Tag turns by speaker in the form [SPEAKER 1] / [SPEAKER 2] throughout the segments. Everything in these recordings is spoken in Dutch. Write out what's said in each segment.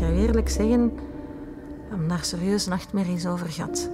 [SPEAKER 1] ga je eerlijk zeggen, heb daar serieus nachtmerries over gehad.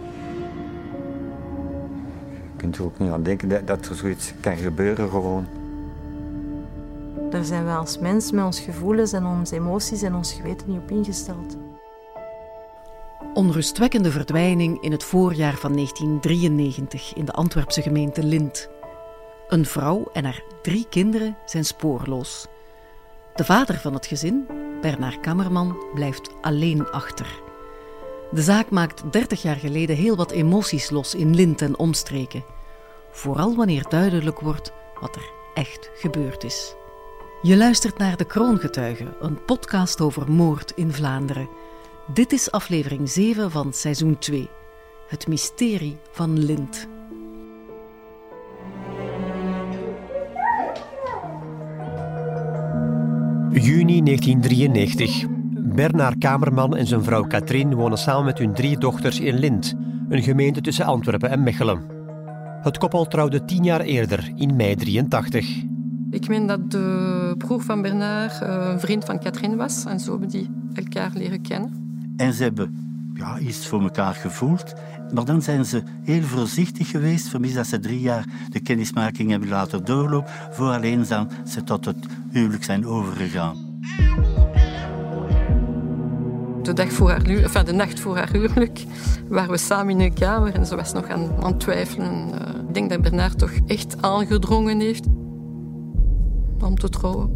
[SPEAKER 2] Je kunt er ook niet aan denken dat er zoiets kan gebeuren gewoon.
[SPEAKER 1] Daar zijn we als mens met ons gevoelens en onze emoties en ons geweten niet op ingesteld.
[SPEAKER 3] Onrustwekkende verdwijning in het voorjaar van 1993 in de Antwerpse gemeente Lint. Een vrouw en haar 3 kinderen zijn spoorloos. De vader van het gezin, Bernard Kammerman, blijft alleen achter. De zaak maakt 30 jaar geleden heel wat emoties los in Lint en omstreken. Vooral wanneer duidelijk wordt wat er echt gebeurd is. Je luistert naar De Kroongetuigen, een podcast over moord in Vlaanderen. Dit is aflevering 7 van seizoen 2. Het mysterie van Lint.
[SPEAKER 4] Juni 1993. Bernard Kammerman en zijn vrouw Katrien wonen samen met hun 3 dochters in Lint, een gemeente tussen Antwerpen en Mechelen. Het koppel trouwde 10 jaar eerder, in mei 1983.
[SPEAKER 5] Ik meen dat de broer van Bernard een vriend van Katrien was en zo hebben die elkaar leren kennen.
[SPEAKER 6] En ze hebben iets voor elkaar gevoeld. Maar dan zijn ze heel voorzichtig geweest, vermits dat ze 3 jaar de kennismaking hebben laten doorlopen, voor alleen dan ze tot het huwelijk zijn overgegaan.
[SPEAKER 5] De nacht voor haar huwelijk waren we samen in een kamer en ze was nog aan het twijfelen. Ik denk dat Bernard toch echt aangedrongen heeft om te trouwen.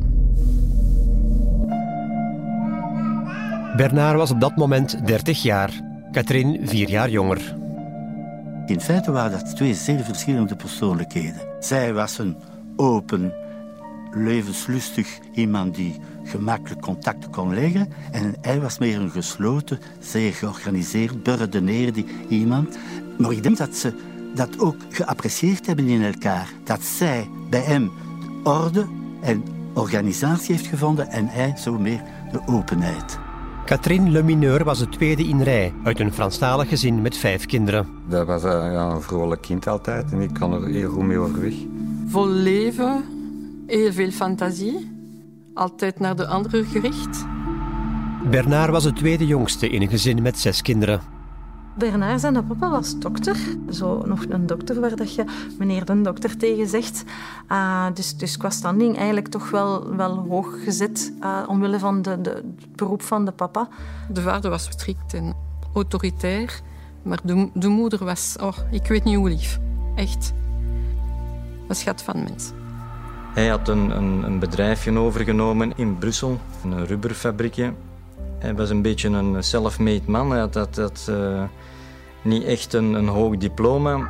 [SPEAKER 4] Bernard was op dat moment 30 jaar, Katrien 4 jaar jonger.
[SPEAKER 6] In feite waren dat 2 zeer verschillende persoonlijkheden. Zij was een open, levenslustig iemand die gemakkelijk contacten kon leggen. En hij was meer een gesloten, zeer georganiseerd, beredeneerde iemand. Maar ik denk dat ze dat ook geapprecieerd hebben in elkaar. Dat zij bij hem orde en organisatie heeft gevonden en hij zo meer de openheid.
[SPEAKER 4] Katrien Le Mineur was de tweede in rij uit een Franstalig gezin met 5 kinderen.
[SPEAKER 2] Dat was een vrolijk kind altijd en ik kan er heel goed mee overweg.
[SPEAKER 5] Vol leven, heel veel fantasie, altijd naar de anderen gericht.
[SPEAKER 4] Bernard was de tweede jongste in een gezin met 6 kinderen.
[SPEAKER 1] Bernard zijn papa was dokter. Zo nog een dokter waar dat je meneer de dokter tegen zegt. Dus qua standing eigenlijk toch wel hoog gezet omwille van het beroep van de papa.
[SPEAKER 5] De vader was strikt en autoritair, maar de moeder was, ik weet niet hoe lief. Echt. Een schat van mens.
[SPEAKER 7] Hij had een bedrijfje overgenomen in Brussel, een rubberfabriekje. Hij was een beetje een self-made man. Hij had niet echt een hoog diploma.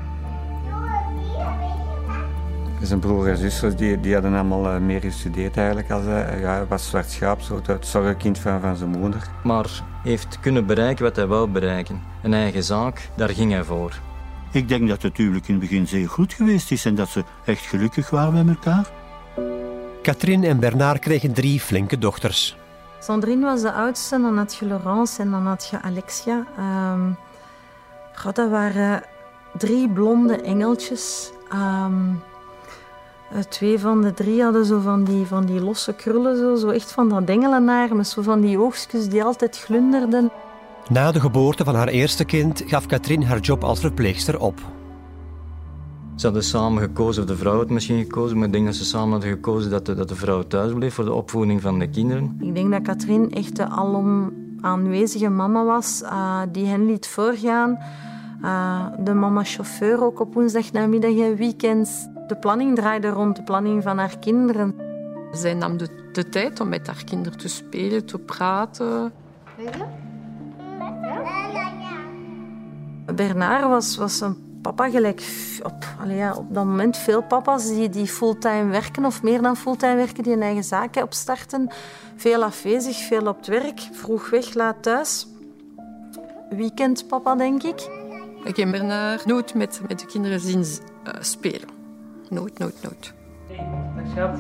[SPEAKER 2] Zijn broer en zussen die hadden allemaal meer gestudeerd eigenlijk. Hij was zwart schaap, het zorgenkind van zijn moeder.
[SPEAKER 7] Maar heeft kunnen bereiken wat hij wou bereiken. Een eigen zaak, daar ging hij voor.
[SPEAKER 6] Ik denk dat het huwelijk in het begin zeer goed geweest is en dat ze echt gelukkig waren met elkaar.
[SPEAKER 4] Katrien en Bernard kregen 3 flinke dochters.
[SPEAKER 1] Sandrine was de oudste, dan had je Laurence en dan had je Alexia. Dat waren 3 blonde engeltjes. 2 van de 3 hadden zo van die losse krullen, zo echt van dat engelenaar, met zo van die oogstjes die altijd glunderden.
[SPEAKER 4] Na de geboorte van haar eerste kind gaf Katrien haar job als verpleegster op.
[SPEAKER 7] Ze hadden samen gekozen, of de vrouw had misschien gekozen, maar ik denk dat ze samen hadden gekozen dat de vrouw thuis bleef voor de opvoeding van de kinderen.
[SPEAKER 1] Ik denk dat Katrien echt de alom aanwezige mama was, die hen liet voorgaan. De mama-chauffeur ook op woensdagnamiddag en weekends. De planning draaide rond de planning van haar kinderen.
[SPEAKER 5] Zij nam de tijd om met haar kinderen te spelen, te praten.
[SPEAKER 1] Bernard was een papa gelijk op dat moment veel papa's die fulltime werken of meer dan fulltime werken, die hun eigen zaken opstarten. Veel afwezig, veel op het werk, vroeg weg, laat thuis. Weekendpapa, denk ik.
[SPEAKER 5] Ik heb Bernard nooit met de kinderen zien spelen. Nooit.
[SPEAKER 8] Schat.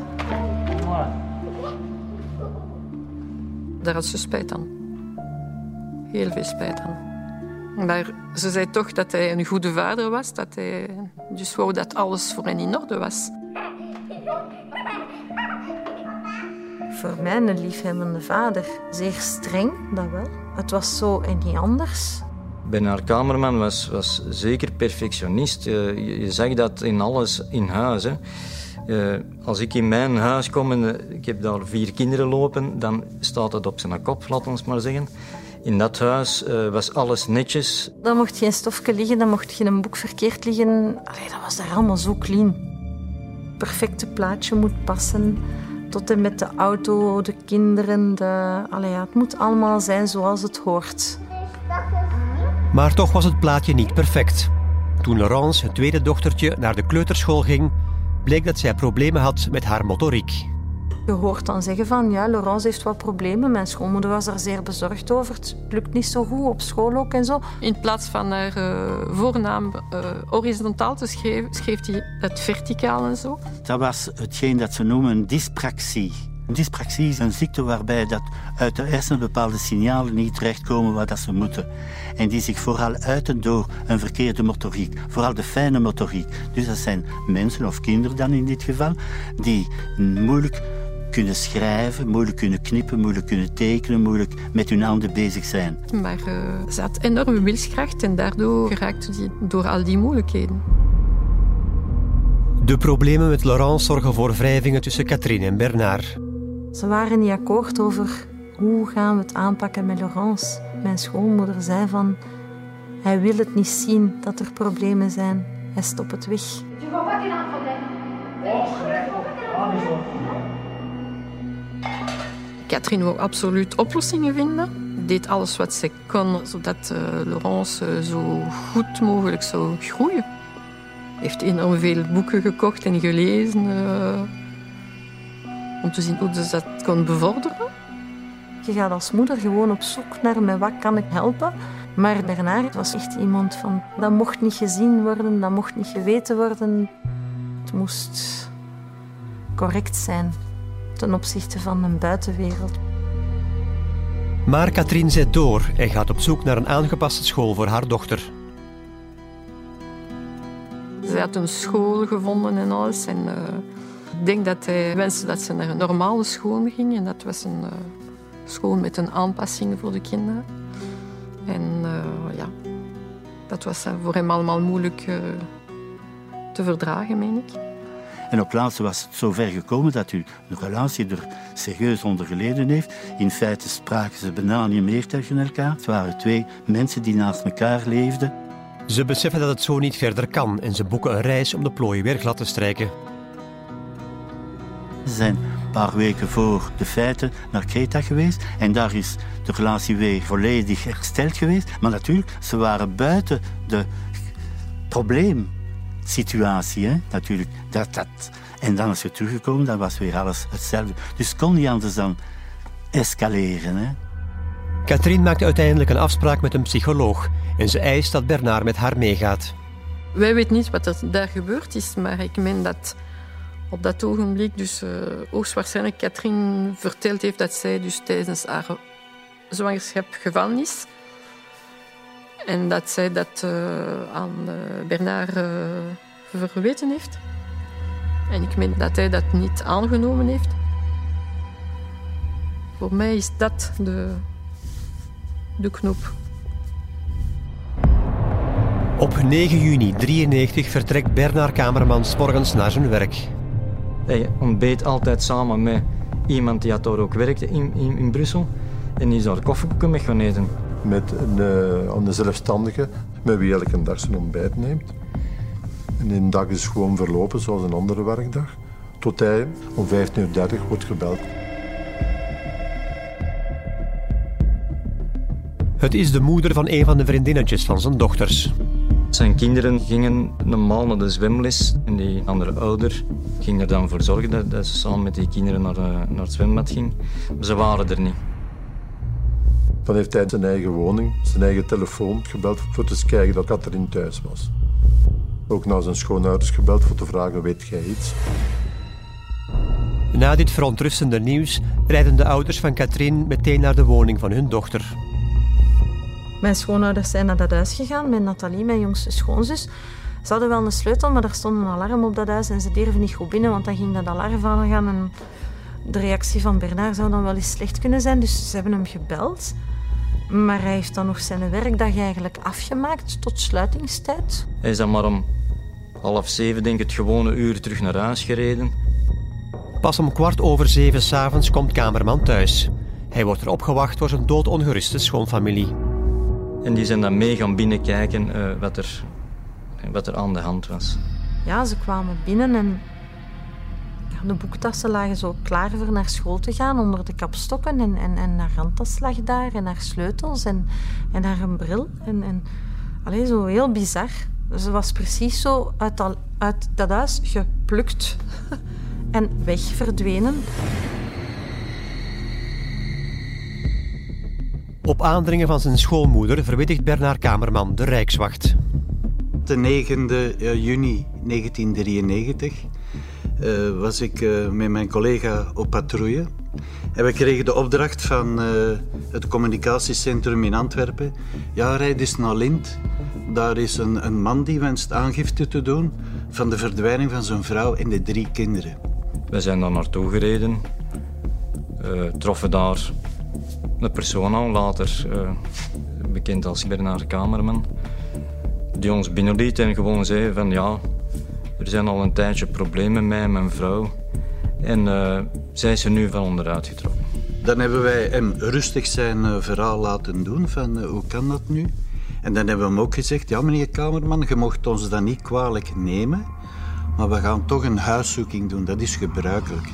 [SPEAKER 5] Daar had ze spijt aan. Heel veel spijt aan. Maar ze zei toch dat hij een goede vader was. Dat hij dus wou dat alles voor hen in orde was.
[SPEAKER 1] voor mij een liefhebbende vader. Zeer streng, dat wel. Het was zo en niet anders.
[SPEAKER 7] Bernard Kamerman was zeker perfectionist. Je zag dat in alles in huis. Hè. Als ik in mijn huis kom en ik heb daar 4 kinderen lopen, dan staat het op zijn kop, laat ons maar zeggen. In dat huis was alles netjes.
[SPEAKER 1] Dan mocht geen stofje liggen, dan mocht geen boek verkeerd liggen. Allee, dat was daar allemaal zo clean. Het perfecte plaatje moet passen. Tot en met de auto, de kinderen. Het moet allemaal zijn zoals het hoort.
[SPEAKER 4] Maar toch was het plaatje niet perfect. Toen Laurence, het tweede dochtertje, naar de kleuterschool ging, bleek dat zij problemen had met haar motoriek.
[SPEAKER 1] Je hoort dan zeggen van, ja, Laurence heeft wat problemen. Mijn schoonmoeder was er zeer bezorgd over. Het lukt niet zo goed, op school ook en zo.
[SPEAKER 5] In plaats van haar voornaam horizontaal te schrijven, schreef hij het verticaal en zo.
[SPEAKER 6] Dat was hetgeen dat ze noemen een dyspraxie. Een dyspraxie is een ziekte waarbij dat uit de hersenen bepaalde signalen niet terechtkomen waar dat ze moeten. En die zich vooral uiten door een verkeerde motoriek. Vooral de fijne motoriek. Dus dat zijn mensen, of kinderen dan in dit geval, die moeilijk kunnen schrijven, moeilijk kunnen knippen, moeilijk kunnen tekenen, moeilijk met hun handen bezig zijn.
[SPEAKER 5] Maar ze had enorme wilskracht en daardoor geraakte hij door al die moeilijkheden.
[SPEAKER 4] De problemen met Laurence zorgen voor wrijvingen tussen Catherine en Bernard.
[SPEAKER 1] Ze waren niet akkoord over hoe gaan we het aanpakken met Laurence. Mijn schoonmoeder zei van, hij wil het niet zien dat er problemen zijn. Hij stopt het weg.
[SPEAKER 5] Catherine wou absoluut oplossingen vinden. Deed alles wat ze kon, zodat Laurence zo goed mogelijk zou groeien. Heeft enorm veel boeken gekocht en gelezen om te zien hoe ze dat kon bevorderen.
[SPEAKER 1] Je gaat als moeder gewoon op zoek naar met wat kan ik helpen. Maar Bernard was echt iemand van, dat mocht niet gezien worden, dat mocht niet geweten worden. Het moest correct zijn ten opzichte van een buitenwereld.
[SPEAKER 4] Maar Catherine zet door en gaat op zoek naar een aangepaste school voor haar dochter.
[SPEAKER 5] Ze had een school gevonden en alles. En, ik denk dat hij wenste dat ze naar een normale school ging. En dat was een school met een aanpassing voor de kinderen. En dat was voor hem allemaal moeilijk te verdragen, meen ik.
[SPEAKER 6] En op laatste was het zover gekomen dat u de relatie er serieus onder geleden heeft. In feite spraken ze bijna niet meer tegen elkaar. Het waren 2 mensen die naast elkaar leefden.
[SPEAKER 4] Ze beseffen dat het zo niet verder kan en ze boeken een reis om de plooien weer glad te strijken.
[SPEAKER 6] Ze zijn een paar weken voor de feiten naar Kreta geweest en daar is de relatie weer volledig hersteld geweest. Maar natuurlijk, ze waren buiten de probleemsituatie. Hè? Natuurlijk, En dan is ze teruggekomen, dan was weer alles hetzelfde. Dus het kon niet anders dan escaleren. Hè?
[SPEAKER 4] Catherine maakt uiteindelijk een afspraak met een psycholoog en ze eist dat Bernard met haar meegaat.
[SPEAKER 5] Wij weten niet wat er daar gebeurd is, maar ik meen dat op dat ogenblik dus hoogstwaarschijnlijk Catherine verteld heeft dat zij dus tijdens haar zwangerschap gevallen is. En dat zij dat aan Bernard verweten heeft. En ik meen dat hij dat niet aangenomen heeft. Voor mij is dat de knop.
[SPEAKER 4] Op 9 juni 1993 vertrekt Bernard Kamerman 's morgens naar zijn werk.
[SPEAKER 7] Hij ontbeet altijd samen met iemand die daar ook werkte in Brussel. En die is daar koffiekoeken mee gaan eten.
[SPEAKER 9] Met een zelfstandige met wie elke dag zijn ontbijt neemt. En een dag is gewoon verlopen zoals een andere werkdag. Tot hij om 15:30 wordt gebeld.
[SPEAKER 4] Het is de moeder van een van de vriendinnetjes van zijn dochters.
[SPEAKER 7] Zijn kinderen gingen normaal naar de zwemles en die andere ouder ging er dan voor zorgen dat ze samen met die kinderen naar het zwembad ging. Maar ze waren er niet.
[SPEAKER 9] Dan heeft hij zijn eigen woning, zijn eigen telefoon gebeld voor te kijken dat Catherine thuis was. Ook naar zijn schoonouders gebeld voor te vragen, weet jij iets?
[SPEAKER 4] Na dit verontrustende nieuws rijden de ouders van Catherine meteen naar de woning van hun dochter.
[SPEAKER 1] Mijn schoonouders zijn naar dat huis gegaan met Nathalie, mijn jongste schoonzus. Ze hadden wel een sleutel, maar er stond een alarm op dat huis en ze durfden niet goed binnen, want dan ging dat alarm aan gaan. En De reactie van Bernard zou dan wel eens slecht kunnen zijn, dus ze hebben hem gebeld. Maar hij heeft dan nog zijn werkdag eigenlijk afgemaakt tot sluitingstijd.
[SPEAKER 7] Hij is dan maar om 6:30, denk ik, het gewone uur terug naar huis gereden.
[SPEAKER 4] Pas om 6:15 s'avonds komt Kamerman thuis. Hij wordt er opgewacht door zijn doodongeruste schoonfamilie.
[SPEAKER 7] En die zijn dan mee gaan binnenkijken wat er aan de hand was.
[SPEAKER 1] Ja, ze kwamen binnen en de boektassen lagen zo klaar voor naar school te gaan onder de kapstokken. En haar handtas lag daar en haar sleutels en haar een bril. Allee, zo heel bizar. Ze was precies zo uit dat huis geplukt en weg verdwenen.
[SPEAKER 4] Op aandringen van zijn schoonmoeder verwittigt Bernard Kamerman de Rijkswacht.
[SPEAKER 10] De 9e juni 1993 was ik met mijn collega op patrouille. En we kregen de opdracht van het communicatiecentrum in Antwerpen. Ja, rijd eens naar Lint. Daar is een man die wenst aangifte te doen van de verdwijning van zijn vrouw en de 3 kinderen.
[SPEAKER 7] We zijn daar naartoe gereden. Troffen daar een persoon aan, later bekend als Bernard Kamerman, die ons binnenliet en gewoon zei van ja, er zijn al een tijdje problemen met mij en mijn vrouw. En zij is er nu van onderuit getrokken.
[SPEAKER 10] Dan hebben wij hem rustig zijn verhaal laten doen van hoe kan dat nu? En dan hebben we hem ook gezegd, ja meneer Kamerman, je mocht ons dat niet kwalijk nemen, maar we gaan toch een huiszoeking doen, dat is gebruikelijk.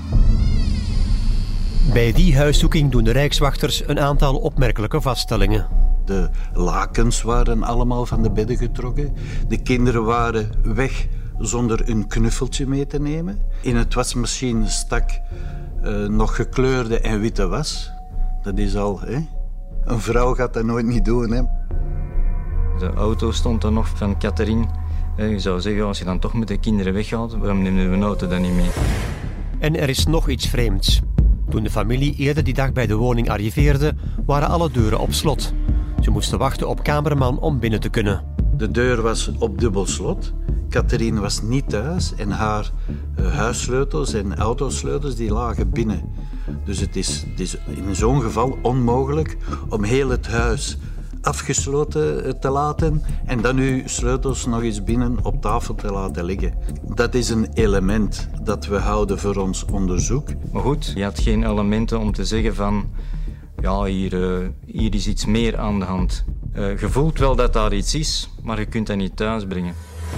[SPEAKER 4] Bij die huiszoeking doen de rijkswachters een aantal opmerkelijke vaststellingen.
[SPEAKER 10] De lakens waren allemaal van de bedden getrokken. De kinderen waren weg zonder een knuffeltje mee te nemen. In het wasmachine stak nog gekleurde en witte was. Dat is al, hè? Een vrouw gaat dat nooit niet doen, hè?
[SPEAKER 7] De auto stond er nog van Catherine. Je zou zeggen, als je dan toch met de kinderen weggaat, waarom nemen we een auto dan niet mee?
[SPEAKER 4] En er is nog iets vreemds. Toen de familie eerder die dag bij de woning arriveerde, waren alle deuren op slot. Ze moesten wachten op Kamerman om binnen te kunnen.
[SPEAKER 10] De deur was op dubbel slot. Catherine was niet thuis en haar huissleutels en autosleutels die lagen binnen. Dus het is in zo'n geval onmogelijk om heel het huis afgesloten te laten en dan uw sleutels nog eens binnen op tafel te laten liggen. Dat is een element dat we houden voor ons onderzoek.
[SPEAKER 7] Maar goed, je had geen elementen om te zeggen van ja, hier is iets meer aan de hand. Je voelt wel dat daar iets is, maar je kunt dat niet thuisbrengen.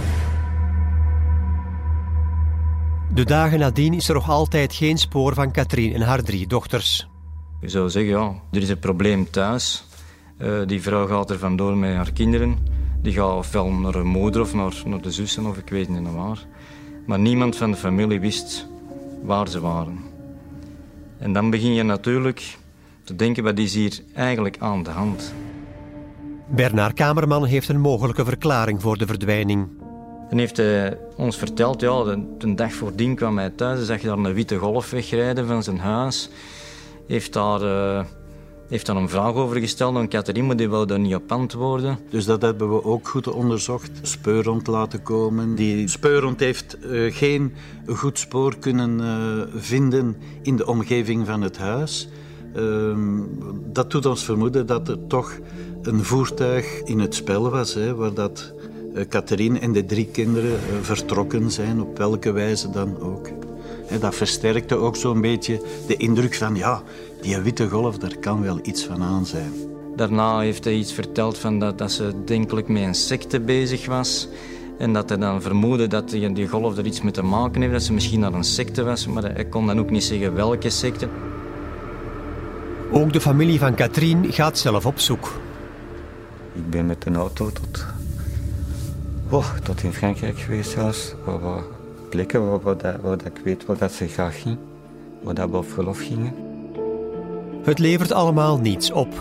[SPEAKER 4] De dagen nadien is er nog altijd geen spoor van Catherine en haar 3 dochters.
[SPEAKER 7] Je zou zeggen, ja, er is een probleem thuis. Die vrouw gaat er vandoor met haar kinderen. Die gaat ofwel naar haar moeder of naar de zussen of ik weet niet waar. Maar niemand van de familie wist waar ze waren. En dan begin je natuurlijk te denken, wat is hier eigenlijk aan de hand?
[SPEAKER 4] Bernard Kamerman heeft een mogelijke verklaring voor de verdwijning.
[SPEAKER 7] En heeft hij ons verteld, ja, de dag voordien kwam hij thuis en zag je daar een witte golf wegrijden van zijn huis. Heeft daar een vraag over gesteld aan Catherine, maar die wou daar niet op antwoorden.
[SPEAKER 10] Dus dat hebben we ook goed onderzocht. Speurhond laten komen. Die speurhond heeft geen goed spoor kunnen vinden in de omgeving van het huis. Dat doet ons vermoeden dat er toch een voertuig in het spel was, hè, waar dat Catherine en de 3 kinderen vertrokken zijn, op welke wijze dan ook. Dat versterkte ook zo'n beetje de indruk van, ja, die witte golf, daar kan wel iets van aan zijn.
[SPEAKER 7] Daarna heeft hij iets verteld van dat ze denkelijk met een secte bezig was. En dat hij dan vermoedde dat die golf er iets mee te maken heeft, dat ze misschien naar een secte was, maar hij kon dan ook niet zeggen welke secte.
[SPEAKER 4] Ook de familie van Catherine gaat zelf op zoek.
[SPEAKER 2] Ik ben met een auto tot in Frankrijk geweest zelfs. Waar plekken waar ik weet waar dat ze graag ging. Waar dat we op verlof gingen.
[SPEAKER 4] Het levert allemaal niets op.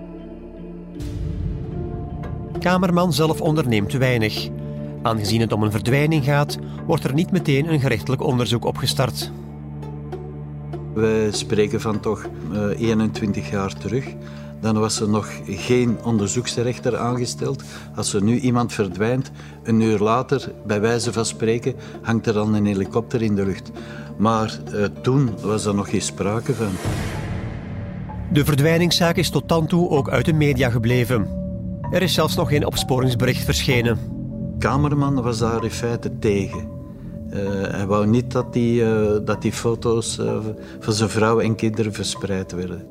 [SPEAKER 4] Kamerman zelf onderneemt weinig. Aangezien het om een verdwijning gaat, wordt er niet meteen een gerechtelijk onderzoek opgestart.
[SPEAKER 10] We spreken van toch 21 jaar terug. Dan was er nog geen onderzoeksrechter aangesteld. Als er nu iemand verdwijnt, een uur later, bij wijze van spreken, hangt er dan een helikopter in de lucht. Maar toen was er nog geen sprake van.
[SPEAKER 4] De verdwijningszaak is tot dan toe ook uit de media gebleven. Er is zelfs nog geen opsporingsbericht verschenen.
[SPEAKER 10] Kamerman was daar in feite tegen. Hij wou niet dat die foto's van zijn vrouw en kinderen verspreid werden.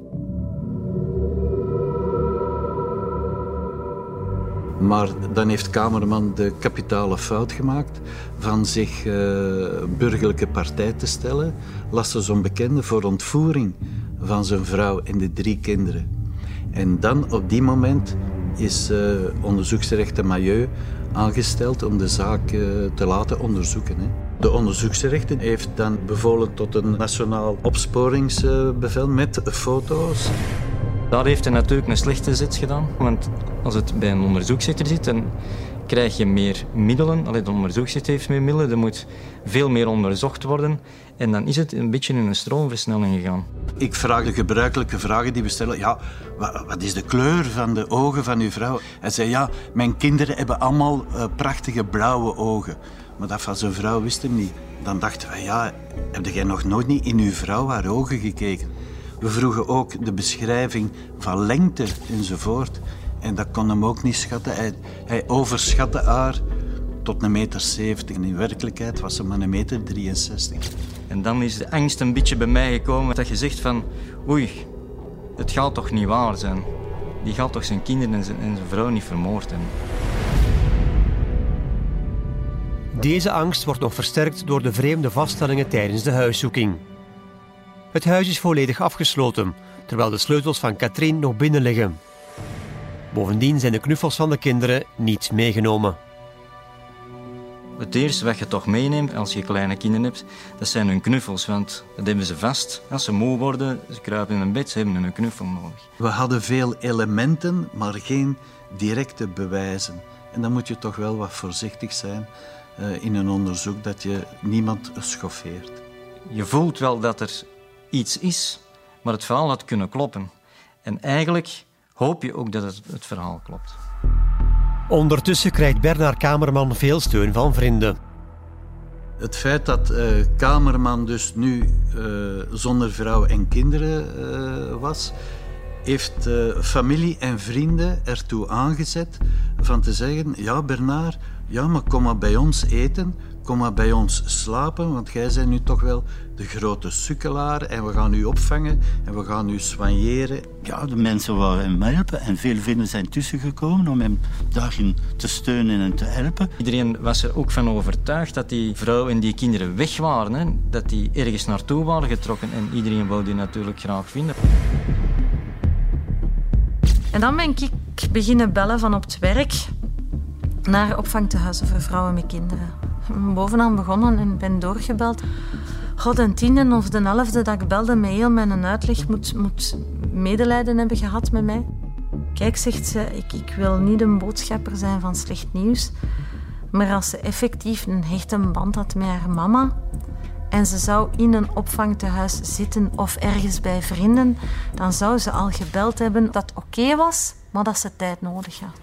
[SPEAKER 10] Maar dan heeft Kamerman de kapitale fout gemaakt van zich burgerlijke partij te stellen, lastig onbekende, voor ontvoering van zijn vrouw en de 3 kinderen. En dan op die moment is onderzoeksrechter Mailleu aangesteld om de zaak te laten onderzoeken. Hè. De onderzoeksrechter heeft dan bevolen tot een nationaal opsporingsbevel met foto's.
[SPEAKER 7] Daar heeft hij natuurlijk een slechte zet gedaan. Want als het bij een onderzoeksrechter zit, dan krijg je meer middelen. De onderzoeksrechter heeft meer middelen, er moet veel meer onderzocht worden. En dan is het een beetje in een stroomversnelling gegaan.
[SPEAKER 10] Ik vraag de gebruikelijke vragen die we stellen. Ja, wat is de kleur van de ogen van uw vrouw? Hij zei, ja, mijn kinderen hebben allemaal prachtige blauwe ogen. Maar dat van zijn vrouw wist hij niet. Dan dachten wij, ja, heb jij nog nooit niet in uw vrouw haar ogen gekeken? We vroegen ook de beschrijving van lengte enzovoort. En dat kon hem ook niet schatten. Hij overschatte haar tot 1,70 meter. En in werkelijkheid was ze maar 1,63 meter.
[SPEAKER 7] En dan is de angst een beetje bij mij gekomen. Dat je zegt van, oei, het gaat toch niet waar zijn. Die gaat toch zijn kinderen en zijn vrouw niet vermoord hebben.
[SPEAKER 4] Deze angst wordt nog versterkt door de vreemde vaststellingen tijdens de huiszoeking. Het huis is volledig afgesloten, terwijl de sleutels van Katrien nog binnen liggen. Bovendien zijn de knuffels van de kinderen niet meegenomen.
[SPEAKER 7] Het eerste wat je toch meeneemt als je kleine kinderen hebt, dat zijn hun knuffels. Want dat hebben ze vast. Als ze moe worden, ze kruipen in een bed, ze hebben een knuffel nodig.
[SPEAKER 10] We hadden veel elementen, maar geen directe bewijzen. En dan moet je toch wel wat voorzichtig zijn in een onderzoek, dat je niemand schoffeert.
[SPEAKER 7] Je voelt wel dat er iets is, maar het verhaal had kunnen kloppen. En eigenlijk hoop je ook dat het verhaal klopt.
[SPEAKER 4] Ondertussen krijgt Bernard Kamerman veel steun van vrienden.
[SPEAKER 10] Het feit dat Kamerman dus nu zonder vrouw en kinderen was, heeft familie en vrienden ertoe aangezet van te zeggen, ja Bernard, ja, maar kom maar bij ons eten, kom maar bij ons slapen, want jij bent nu toch wel de grote sukkelaar en we gaan u opvangen en we gaan u soigneren.
[SPEAKER 6] Ja, de mensen wouden hem helpen en veel vrienden zijn tussengekomen om hem daarin te steunen en te helpen.
[SPEAKER 7] Iedereen was er ook van overtuigd dat die vrouw en die kinderen weg waren, hè? Dat die ergens naartoe waren getrokken en iedereen wou die natuurlijk graag vinden.
[SPEAKER 1] En dan ben ik beginnen bellen van op het werk naar opvangtehuizen voor vrouwen met kinderen. Bovenaan begonnen en ben doorgebeld. De 10e of de 11e dat ik belde met heel mijn uitleg moet medelijden hebben gehad met mij. Kijk, zegt ze, ik wil niet een boodschapper zijn van slecht nieuws, maar als ze effectief een hechte band had met haar mama en ze zou in een opvangtehuis zitten of ergens bij vrienden, dan zou ze al gebeld hebben dat het oké was, maar dat ze tijd nodig had.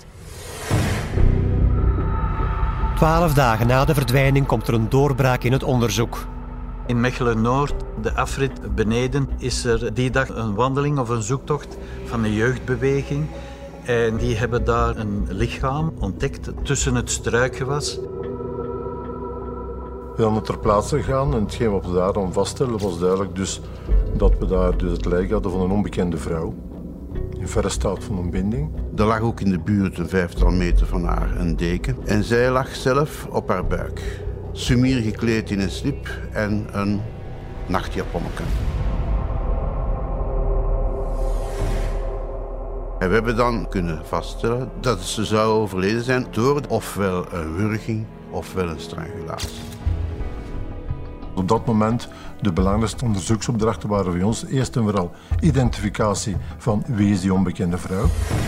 [SPEAKER 4] 12 dagen na de verdwijning komt er een doorbraak in het onderzoek.
[SPEAKER 10] In Mechelen-Noord, de afrit beneden, is er die dag een wandeling of een zoektocht van een jeugdbeweging. En die hebben daar een lichaam ontdekt tussen het struikgewas.
[SPEAKER 9] We zijn ter plaatse gegaan en hetgeen wat we daar dan vaststellen was duidelijk dus dat we daar dus het lijk hadden van een onbekende vrouw. In verre staat van ontbinding.
[SPEAKER 11] Er lag ook in de buurt een 5-tal meter van haar een deken. En zij lag zelf op haar buik. Sumier gekleed in een slip en een nachtjaponnetje. En we hebben dan kunnen vaststellen dat ze zou overleden zijn door ofwel een wurging ofwel een strangulatie.
[SPEAKER 9] Op dat moment de belangrijkste onderzoeksopdrachten waren voor ons eerst en vooral identificatie van wie is die onbekende vrouw.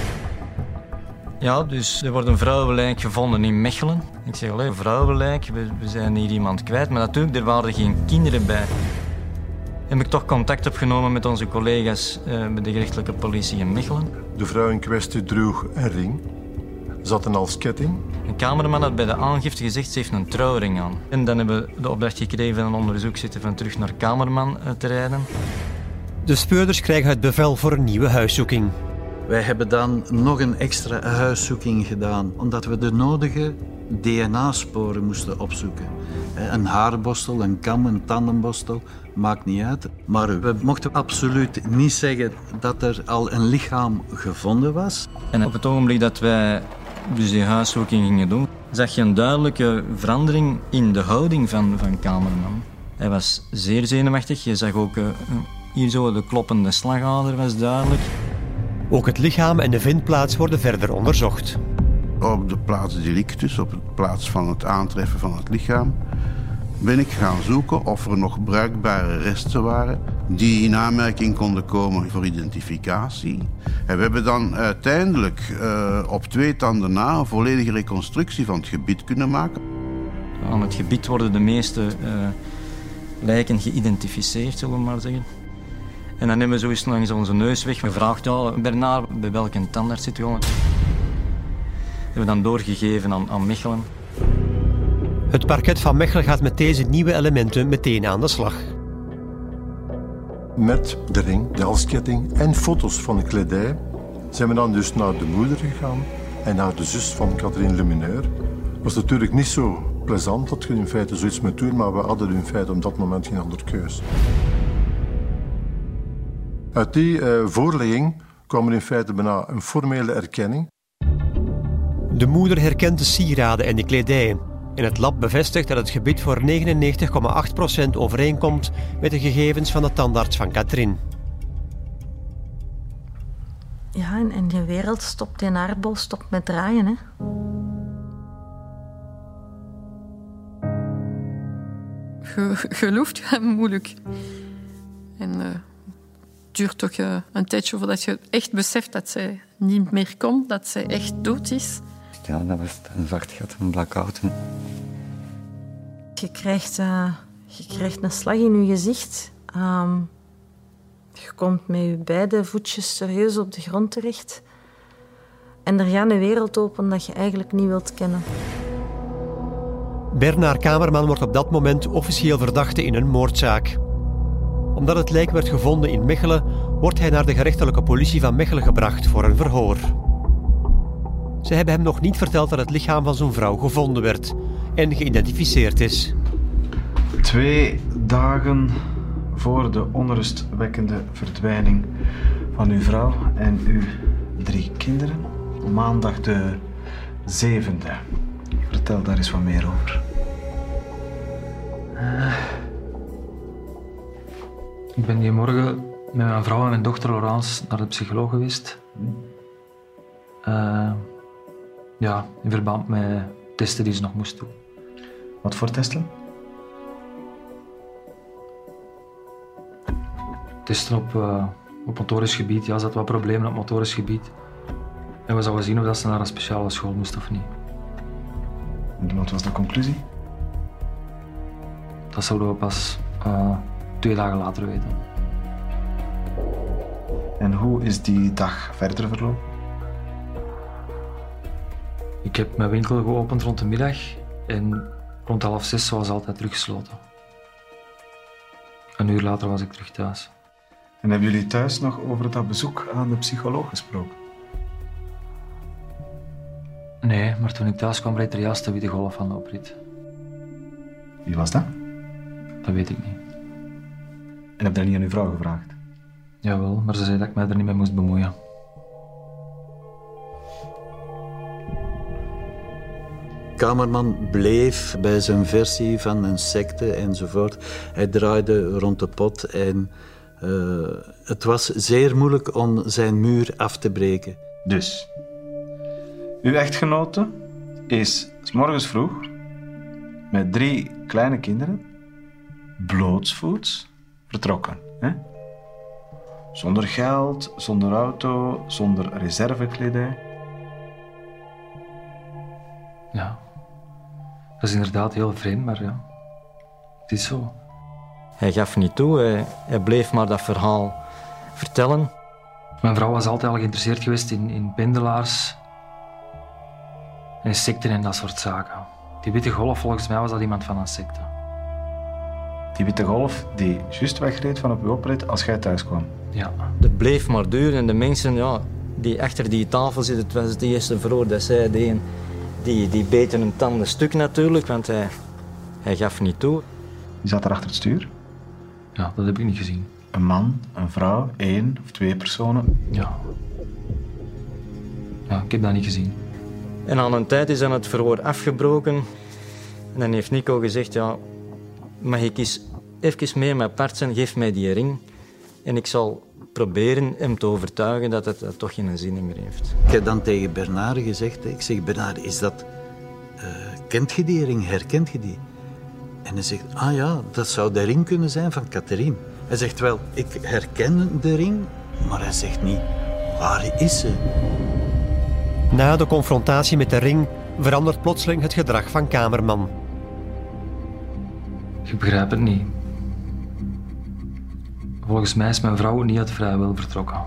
[SPEAKER 7] Ja, dus er wordt een vrouwenlijk gevonden in Mechelen. Ik zeg al, vrouwenlijk, we zijn hier iemand kwijt, maar natuurlijk, er waren geen kinderen bij. Heb ik toch contact opgenomen met onze collega's bij de gerechtelijke politie in Mechelen.
[SPEAKER 9] De vrouw in kwestie droeg een ring. zat een halsketting.
[SPEAKER 7] Een kamerman had bij de aangifte gezegd, ze heeft een trouwring aan. En dan hebben we de opdracht gekregen van een onderzoekzitting van terug naar kamerman te rijden.
[SPEAKER 4] De speurders krijgen het bevel voor een nieuwe huiszoeking.
[SPEAKER 10] Wij hebben dan nog een extra huiszoeking gedaan, omdat we de nodige DNA-sporen moesten opzoeken. Een haarborstel, een kam, een tandenborstel, maakt niet uit. Maar we mochten absoluut niet zeggen dat er al een lichaam gevonden was.
[SPEAKER 7] En op het ogenblik dat wij dus die huiszoeking gingen doen, zag je een duidelijke verandering in de houding van kamerman. Hij was zeer zenuwachtig. Je zag ook hier zo de kloppende slagader was duidelijk.
[SPEAKER 4] Ook het lichaam en de vindplaats worden verder onderzocht.
[SPEAKER 11] Op de plaats delictus, op de plaats van het aantreffen van het lichaam, ben ik gaan zoeken of er nog bruikbare resten waren die in aanmerking konden komen voor identificatie. En we hebben dan uiteindelijk op 2 tanden na een volledige reconstructie van het gebied kunnen maken.
[SPEAKER 7] Aan het gebied worden de meeste lijken geïdentificeerd, zullen we maar zeggen. En dan hebben we zo eens langs onze neus weggevraagd, ja, Bernard, bij welke tandarts zit u al? Dat hebben we dan doorgegeven aan Mechelen.
[SPEAKER 4] Het parket van Mechelen gaat met deze nieuwe elementen meteen aan de slag.
[SPEAKER 9] Met de ring, de halsketting en foto's van de kledij zijn we dan dus naar de moeder gegaan en naar de zus van Catherine Lumineur. Het was natuurlijk niet zo plezant dat je in feite zoiets moet doen, maar we hadden in feite op dat moment geen andere keus. Uit die voorlegging kwam er in feite bijna een formele erkenning.
[SPEAKER 4] De moeder herkent de sieraden en de kledij. En het lab bevestigt dat het gebied voor 99,8% overeenkomt met de gegevens van de tandarts van Catherine.
[SPEAKER 1] Ja, en de wereld stopt, die aardbol stopt met draaien, hè.
[SPEAKER 5] Gelooft je moeilijk. En het duurt toch een tijdje voordat je echt beseft dat zij niet meer komt, dat zij echt dood is.
[SPEAKER 2] Ja, dat was een zwart gat, een blackout.
[SPEAKER 1] Je krijgt een slag in je gezicht. Je komt met je beide voetjes serieus op de grond terecht. En er gaat een wereld open dat je eigenlijk niet wilt kennen.
[SPEAKER 4] Bernard Kamerman wordt op dat moment officieel verdachte in een moordzaak. Omdat het lijk werd gevonden in Mechelen, wordt hij naar de gerechtelijke politie van Mechelen gebracht voor een verhoor. Ze hebben hem nog niet verteld dat het lichaam van zijn vrouw gevonden werd en geïdentificeerd is.
[SPEAKER 12] 2 dagen voor de onrustwekkende verdwijning van uw vrouw en uw 3 kinderen, maandag de 7e. Vertel daar eens wat meer over.
[SPEAKER 8] Ik ben die morgen met mijn vrouw en mijn dochter Laurence naar de psycholoog geweest. Ja, in verband met testen die ze nog moest doen.
[SPEAKER 12] Wat voor testen?
[SPEAKER 8] Testen op motorisch gebied. Ja, ze had wat problemen op motorisch gebied. En we zouden zien of ze naar een speciale school moest of niet.
[SPEAKER 12] En wat was de conclusie?
[SPEAKER 8] Dat zouden we pas 2 dagen later weten.
[SPEAKER 12] En hoe is die dag verder verlopen?
[SPEAKER 8] Ik heb mijn winkel geopend rond de middag en rond 5:30 was altijd teruggesloten. Een uur later was ik terug thuis.
[SPEAKER 12] En hebben jullie thuis nog over dat bezoek aan de psycholoog gesproken?
[SPEAKER 8] Nee, maar toen ik thuis kwam reed er juist de witte golf van de oprit.
[SPEAKER 12] Wie was dat?
[SPEAKER 8] Dat weet ik niet.
[SPEAKER 12] En heb je dat niet aan uw vrouw gevraagd?
[SPEAKER 8] Jawel, maar ze zei dat ik mij er niet mee moest bemoeien.
[SPEAKER 10] Kamerman bleef bij zijn versie van een secte enzovoort. Hij draaide rond de pot en het was zeer moeilijk om zijn muur af te breken.
[SPEAKER 12] Dus, uw echtgenote is 's morgens vroeg met 3 kleine kinderen blootsvoets vertrokken. Hè? Zonder geld, zonder auto, zonder reservekledij.
[SPEAKER 8] Ja, dat is inderdaad heel vreemd, maar ja, het is zo.
[SPEAKER 7] Hij gaf niet toe, hij bleef maar dat verhaal vertellen.
[SPEAKER 8] Mijn vrouw was altijd al geïnteresseerd geweest in pendelaars. En secten en dat soort zaken. Die witte golf, volgens mij was dat iemand van een secte.
[SPEAKER 12] Die witte golf die juist wegreed van op uw oprit als jij thuis kwam.
[SPEAKER 8] Ja.
[SPEAKER 7] Het bleef maar duren en de mensen die achter die tafel zitten, het was het eerste verhoor dat zij deden, die beten hun tanden stuk natuurlijk, want hij gaf niet toe.
[SPEAKER 12] Die zat er achter het stuur?
[SPEAKER 8] Ja, dat heb ik niet gezien.
[SPEAKER 12] Een man, een vrouw, 1 of 2 personen?
[SPEAKER 8] Ja. Ja, ik heb dat niet gezien.
[SPEAKER 7] En aan een tijd is dan het verhoor afgebroken. En dan heeft Nico gezegd, mag ik eens even mee met apart zijn, geef mij die ring. En ik zal proberen hem te overtuigen dat het toch geen zin meer heeft.
[SPEAKER 10] Ik heb dan tegen Bernard gezegd, ik zeg, Bernard, is dat... kent je die ring, herkent je die? En hij zegt, dat zou de ring kunnen zijn van Catherine. Hij zegt wel, ik herken de ring, maar hij zegt niet, waar is ze?
[SPEAKER 4] Na de confrontatie met de ring verandert plotseling het gedrag van Kamerman.
[SPEAKER 8] Ik begrijp het niet. Volgens mij is mijn vrouw niet uit vrije wil vertrokken.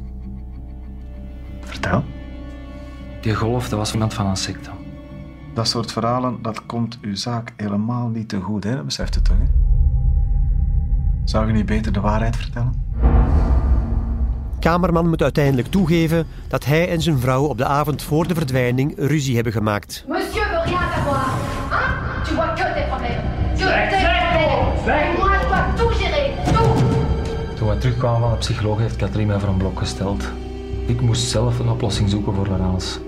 [SPEAKER 12] Vertel.
[SPEAKER 8] Die golf, dat was iemand van een secte.
[SPEAKER 12] Dat soort verhalen, dat komt uw zaak helemaal niet te goed, hè? Dat beseft u toch, hè? Zou je niet beter de waarheid vertellen?
[SPEAKER 4] Kamerman moet uiteindelijk toegeven dat hij en zijn vrouw op de avond voor de verdwijning ruzie hebben gemaakt.
[SPEAKER 13] Monsieur veut rien savoir, hein? Tu vois que des problèmes. Que des problèmes. Et moi, je dois tout gérer, tout.
[SPEAKER 8] Toen wij terugkwamen van de psycholoog heeft Catherine mij voor een blok gesteld. Ik moest zelf een oplossing zoeken voor alles.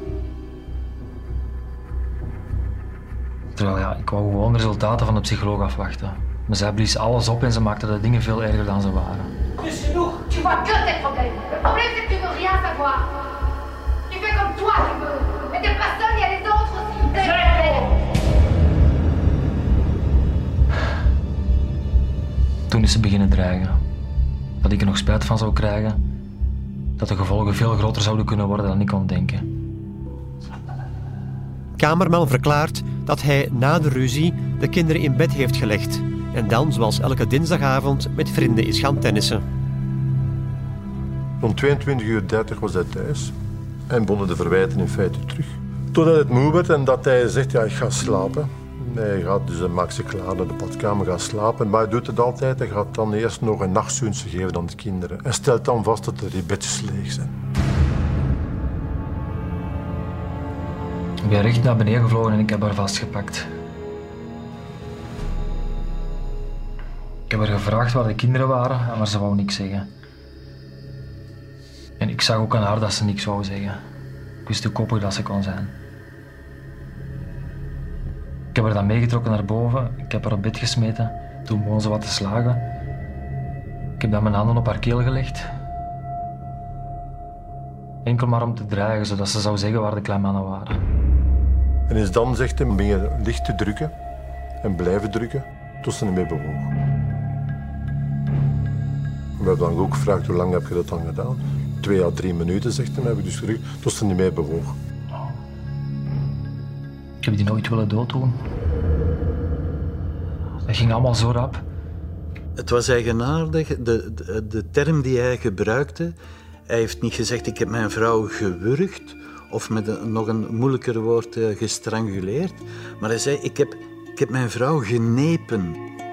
[SPEAKER 8] Terwijl ik wou gewoon de resultaten van de psycholoog afwachten. Maar zij blies alles op en ze maakte de dingen veel erger dan ze waren.
[SPEAKER 13] Monsieur Nour, tu vois que des problèmes. Le problème, c'est que tu veux rien savoir. Tu fais comme toi, tu veux. Mais t'es pas seul, il y a les autres aussi. Des problèmes.
[SPEAKER 8] Toen is ze beginnen dreigen. Dat ik er nog spijt van zou krijgen. Dat de gevolgen veel groter zouden kunnen worden dan ik kon denken.
[SPEAKER 4] Kamerman verklaart dat hij na de ruzie de kinderen in bed heeft gelegd en dan, zoals elke dinsdagavond, met vrienden is gaan tennissen.
[SPEAKER 9] Rond 22:30 was hij thuis en begonnen de verwijten in feite terug. Totdat het moe werd en dat hij zegt, ik ga slapen. Hij gaat dus hij maakt zich klaar naar de badkamer, gaat slapen. Maar hij doet het altijd, hij gaat dan eerst nog een nachtzoentje geven aan de kinderen. En stelt dan vast dat die bedjes leeg zijn.
[SPEAKER 8] Ik ben recht naar beneden gevlogen en ik heb haar vastgepakt. Ik heb haar gevraagd waar de kinderen waren, maar ze wou niks zeggen. En ik zag ook aan haar dat ze niks wou zeggen. Ik wist hoe koppig dat ze kon zijn. Ik heb haar dan meegetrokken naar boven, ik heb haar op bed gesmeten, toen begon ze wat te slagen. Ik heb dan mijn handen op haar keel gelegd. Enkel maar om te dreigen, zodat ze zou zeggen waar de kleinmannen waren.
[SPEAKER 9] En eens dan zegt hij, begin je licht te drukken en blijven drukken tot ze niet meer bewogen. We hebben dan ook gevraagd, hoe lang heb je dat dan gedaan? 2 à 3 minuten, zegt hij, hebben we dus gedrukt tot ze niet meer bewogen.
[SPEAKER 8] Ik heb die nooit willen dooddoen. Dat ging allemaal zo rap.
[SPEAKER 10] Het was eigenaardig, de term die hij gebruikte. Hij heeft niet gezegd, ik heb mijn vrouw gewurgd, of met nog een moeilijker woord, gestranguleerd. Maar hij zei, ik heb mijn vrouw genepen.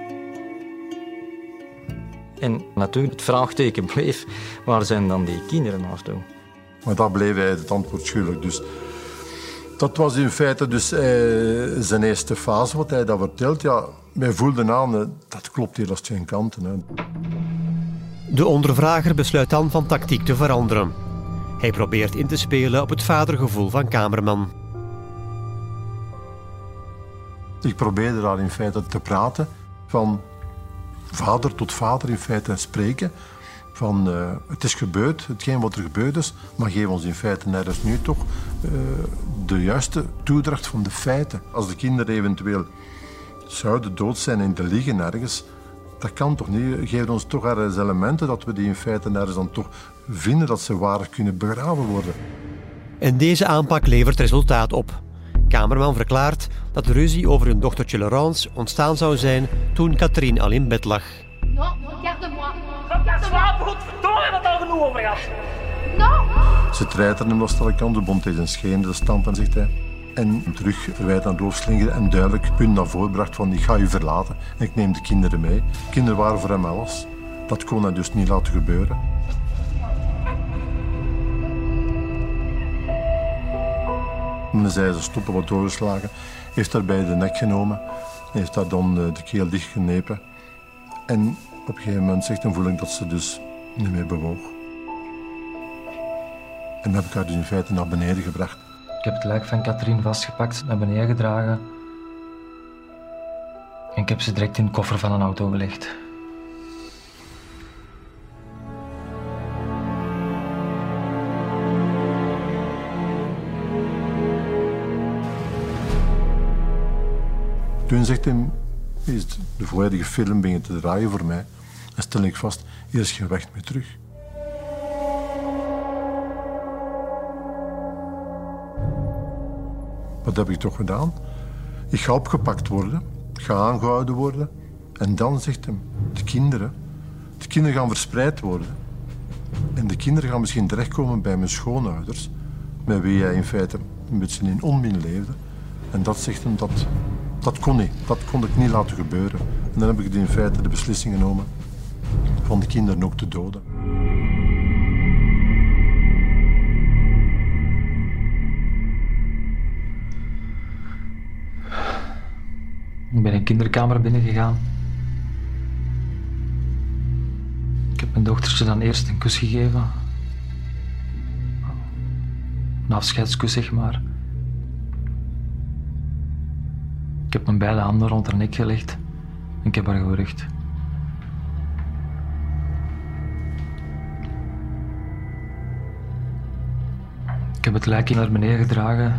[SPEAKER 7] En natuurlijk, het vraagteken bleef, waar zijn dan die kinderen naartoe?
[SPEAKER 9] Maar daar bleef hij het antwoord schuldig. Dus dat was in feite dus zijn eerste fase, wat hij dat vertelt. Ja, wij voelden aan, dat klopt hier als geen kanten. Hè.
[SPEAKER 4] De ondervrager besluit dan van tactiek te veranderen. Hij probeert in te spelen op het vadergevoel van Kamerman.
[SPEAKER 9] Ik probeerde daar in feite te praten, van vader tot vader in feite spreken. Van het is gebeurd, hetgeen wat er gebeurd is, maar geef ons in feite nergens nu toch de juiste toedracht van de feiten. Als de kinderen eventueel zouden dood zijn en te liggen ergens, dat kan toch niet. Geef ons toch ergens elementen dat we die in feite ergens dan toch vinden dat ze waardig kunnen begraven worden.
[SPEAKER 4] En deze aanpak levert resultaat op. Kamerman verklaart dat de ruzie over hun dochtertje Laurence ontstaan zou zijn toen Catherine al in bed lag.
[SPEAKER 13] Non, regarde-moi.
[SPEAKER 14] Slaap goed, verdorie, wat al genoeg over gehad.
[SPEAKER 13] Non!
[SPEAKER 9] Ze treiteren hem los aan de kant, de bond tegen zijn schenen te stampen, zegt hij. En terug verwijt aan doofslingeren en duidelijk punt naar voren bracht van ik ga u verlaten en ik neem de kinderen mee. Kinderen waren voor hem alles. Dat kon hij dus niet laten gebeuren. En dan zei ze stoppen, wat doorgeslagen. Heeft daarbij de nek genomen. Heeft daar dan de keel dichtgeknepen. En op een gegeven moment zegt hij, voel ik dat ze dus niet meer bewoog. En dan heb ik haar dus in feite naar beneden gebracht.
[SPEAKER 8] Ik heb het lijk van Catherine vastgepakt, naar beneden gedragen. En ik heb ze direct in de koffer van een auto gelegd.
[SPEAKER 9] Toen zegt hij, is de volledige film begint te draaien voor mij. En stel ik vast, hier is geen weg meer terug. Wat heb ik toch gedaan? Ik ga opgepakt worden, ik ga aangehouden worden. En dan zegt hij, de kinderen gaan verspreid worden. En de kinderen gaan misschien terechtkomen bij mijn schoonouders, met wie hij in feite een beetje in onmin leefde. En dat zegt hem, dat kon niet. Dat kon ik niet laten gebeuren. En dan heb ik in feite de beslissing genomen van de kinderen ook te doden.
[SPEAKER 8] Ik ben een kinderkamer binnengegaan. Ik heb mijn dochtertje dan eerst een kus gegeven. Een afscheidskus, zeg maar. Ik heb mijn beide handen rond haar nek gelegd en ik heb haar gewurgd. Ik heb het lijkje naar beneden gedragen.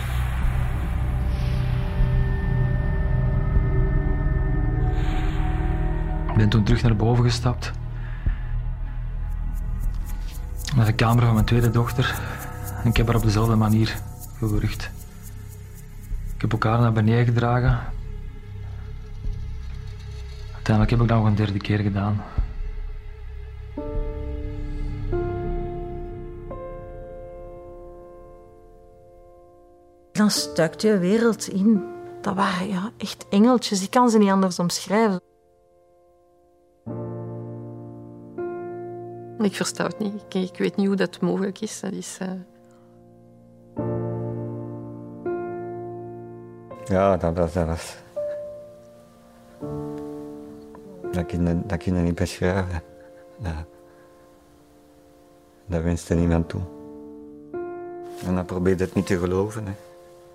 [SPEAKER 8] Ik ben toen terug naar boven gestapt. Naar de kamer van mijn tweede dochter. En ik heb haar op dezelfde manier gewurgd. Ik heb elkaar naar beneden gedragen. Uiteindelijk heb ik dat nog een derde keer gedaan.
[SPEAKER 1] Dan stuikt je wereld in. Dat waren echt engeltjes. Ik kan ze niet anders omschrijven.
[SPEAKER 5] Ik versta het niet. Ik weet niet hoe dat mogelijk is. Dat is
[SPEAKER 2] Ja, dat was... Dat kun je niet beschrijven. Dat wenste niemand toe. En dan probeer je het niet te geloven. Hè.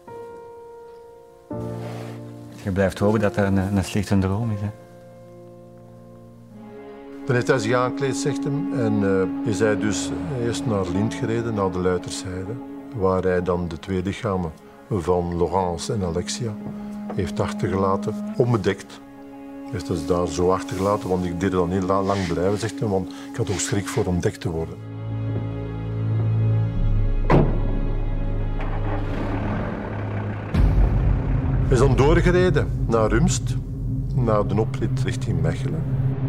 [SPEAKER 2] Je blijft hopen dat er een slechte droom is. Hè.
[SPEAKER 9] Dan heeft hij zich aangekleed, zegt hem, en is hij dus eerst naar Lint gereden, naar de Luiterzijde, waar hij dan de twee lichamen van Laurence en Alexia heeft achtergelaten, onbedekt. Hij heeft dus daar zo achtergelaten, want ik deed er dan heel lang blijven, zegt hij, want ik had ook schrik voor ontdekt te worden. Hij is dan doorgereden naar Rumst, naar de oprit richting Mechelen.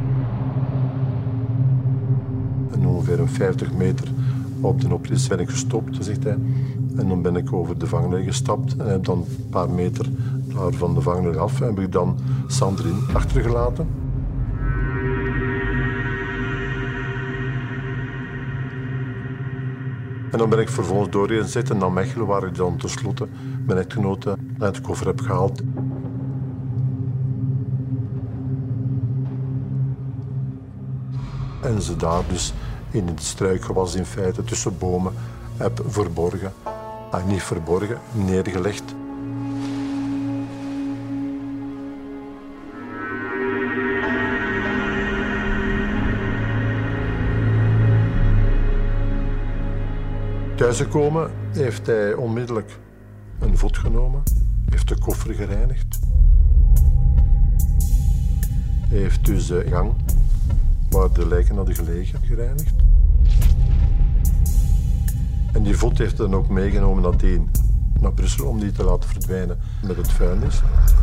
[SPEAKER 9] En ongeveer een 50 meter op de oprit ben ik gestopt, zegt hij. En dan ben ik over de vangrail gestapt en heb dan een paar meter daar van de vangrail af en heb ik dan Sandrine achtergelaten. En dan ben ik vervolgens doorgezet naar Mechelen, waar ik dan tenslotte mijn echtgenote uit de koffer heb gehaald. En ze daar dus in het struikgewas in feite tussen bomen heb verborgen. Niet verborgen, neergelegd. Thuisgekomen heeft hij onmiddellijk een vod genomen, heeft de koffer gereinigd. Hij heeft dus de gang waar de lijken hadden gelegen gereinigd. En die vod heeft hij dan ook meegenomen nadien naar Brussel om die te laten verdwijnen met het vuilnis.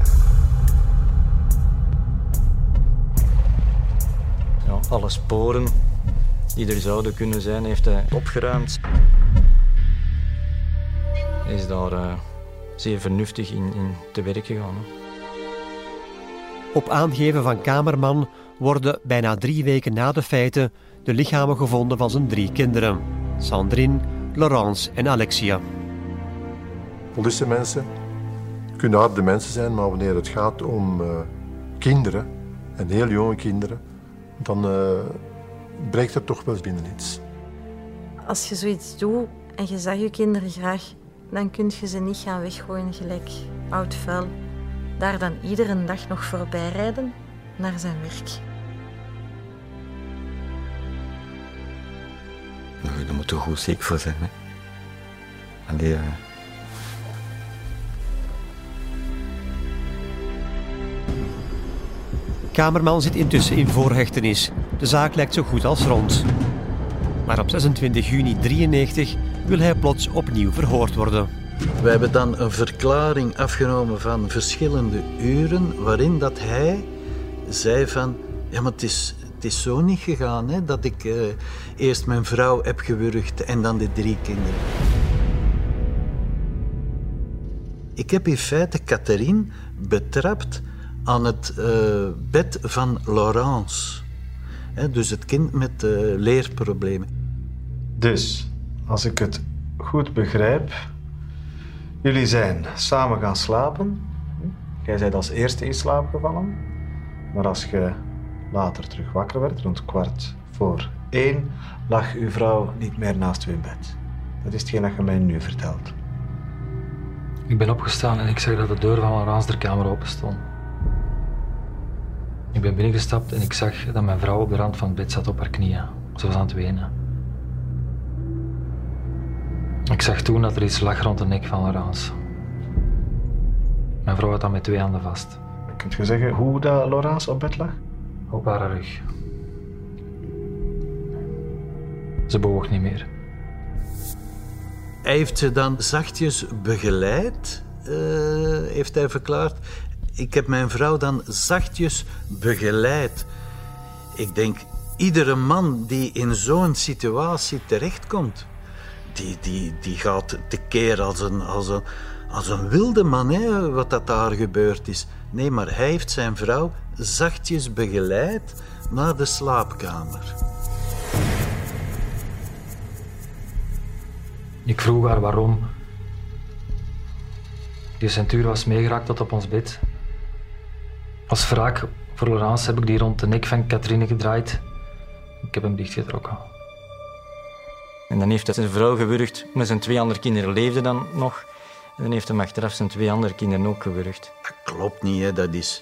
[SPEAKER 7] Ja, alle sporen die er zouden kunnen zijn, heeft hij opgeruimd. Hij is daar zeer vernuftig in te werk gegaan. Hè.
[SPEAKER 4] Op aangeven van Kamerman worden bijna 3 weken na de feiten de lichamen gevonden van zijn 3 kinderen. Sandrine, Laurence en Alexia.
[SPEAKER 9] Politiemensen kunnen harde mensen zijn, maar wanneer het gaat om kinderen, en heel jonge kinderen, dan breekt er toch wel binnen iets.
[SPEAKER 1] Als je zoiets doet en je zag je kinderen graag, dan kun je ze niet gaan weggooien gelijk oud vuil. Daar dan iedere dag nog voorbij rijden naar zijn werk.
[SPEAKER 2] Nou, daar moet je goed ziek voor zijn. Hè? Allee,
[SPEAKER 4] Kamerman zit intussen in voorhechtenis. De zaak lijkt zo goed als rond. Maar op 26 juni 1993 wil hij plots opnieuw verhoord worden.
[SPEAKER 10] We hebben dan een verklaring afgenomen van verschillende uren waarin dat hij zei van ja, maar het is zo niet gegaan hè, dat ik eerst mijn vrouw heb gewurgd en dan de 3 kinderen. Ik heb in feite Catherine betrapt aan het bed van Laurence. Dus het kind met leerproblemen.
[SPEAKER 12] Dus, als ik het goed begrijp, jullie zijn samen gaan slapen. Jij bent als eerste in slaap gevallen. Maar als je later terug wakker werd, rond 1:15, lag uw vrouw niet meer naast u in bed. Dat is hetgeen dat je mij nu vertelt.
[SPEAKER 8] Ik ben opgestaan en ik zag dat de deur van Laurence de kamer open stond. Ik ben binnengestapt en ik zag dat mijn vrouw op de rand van het bed zat op haar knieën. Ze was aan het wenen. Ik zag toen dat er iets lag rond de nek van Laurence. Mijn vrouw had dat met 2 handen vast.
[SPEAKER 12] Kunt je zeggen hoe dat Laurence op bed lag?
[SPEAKER 8] Op haar rug. Ze bewoog niet meer.
[SPEAKER 10] Hij heeft ze dan zachtjes begeleid, heeft hij verklaard. Ik heb mijn vrouw dan zachtjes begeleid. Ik denk, iedere man die in zo'n situatie terechtkomt, die gaat tekeer als een wilde man, hè, wat dat daar gebeurd is. Nee, maar hij heeft zijn vrouw zachtjes begeleid naar de slaapkamer.
[SPEAKER 8] Ik vroeg haar waarom. Die ceintuur was meegeraakt tot op ons bed. Als wraak voor Laurence heb ik die rond de nek van Catherine gedraaid. Ik heb hem dichtgetrokken.
[SPEAKER 7] En dan heeft hij zijn vrouw gewurgd, maar zijn 2 andere kinderen leefden dan nog. En dan heeft hij achteraf zijn 2 andere kinderen ook gewurgd.
[SPEAKER 10] Dat klopt niet, hè. Dat is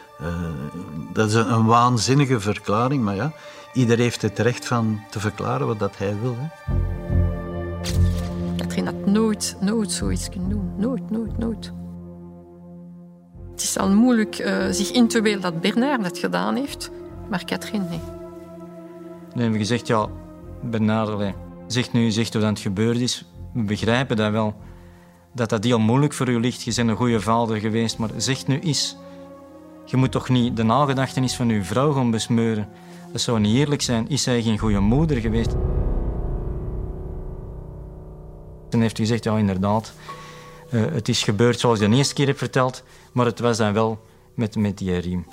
[SPEAKER 10] een waanzinnige verklaring, maar ja, ieder heeft het recht van te verklaren wat dat hij wil. Hè.
[SPEAKER 5] Catherine had nooit zoiets kunnen doen. Nooit. Het is al moeilijk zich in te beelden dat Bernard dat gedaan heeft, maar Catherine nee.
[SPEAKER 7] Dan hebben we gezegd, ja, Bernard, zegt hoe dat het gebeurd is. We begrijpen dat wel, dat heel moeilijk voor u ligt. Je bent een goede vader geweest, maar zeg nu eens. Je moet toch niet de nagedachtenis van uw vrouw gaan besmeuren. Dat zou niet eerlijk zijn. Is zij geen goede moeder geweest? Toen heeft hij gezegd, ja, inderdaad. Het is gebeurd zoals je de eerste keer hebt verteld, maar het was dan wel met die riem.